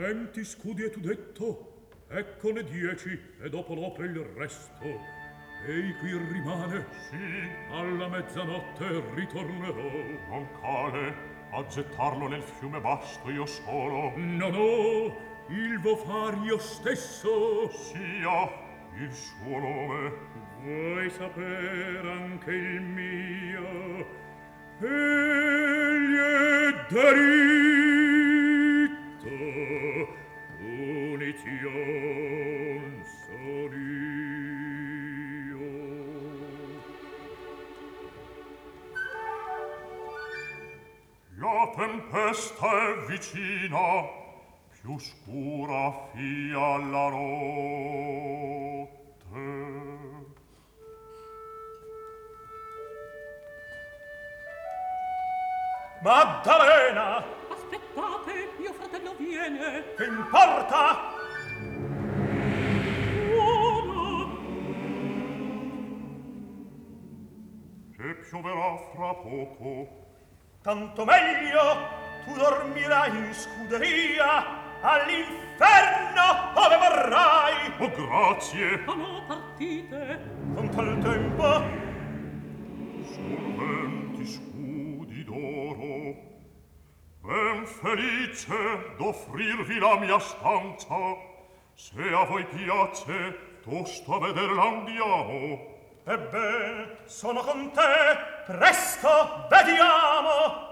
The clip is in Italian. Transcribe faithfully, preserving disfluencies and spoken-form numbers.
Venti scudi e tu detto, eccone dieci, e dopo l'opera il resto. Ei qui rimane? Sì. Alla mezzanotte ritornerò. Non cale, a gettarlo nel fiume basto io solo. No, no, il vo far io stesso. Sia il suo nome. Vuoi saper anche il mio? Egli è diritto, unition son io. La tempesta è vicina, più scura fia la notte. Maddalena! Aspettate, mio fratello viene. Che importa? Ora! Che pioverà fra poco. Tanto meglio, tu dormirai in scuderia all'inferno ove vorrai. Oh, grazie. Ah no, partite. Con tal tempo son venti scudi d'oro, ben felice d'offrirvi la mia stanza. Se a voi piace, tosto a vederla andiamo. Ebbene, sono con te, presto vediamo.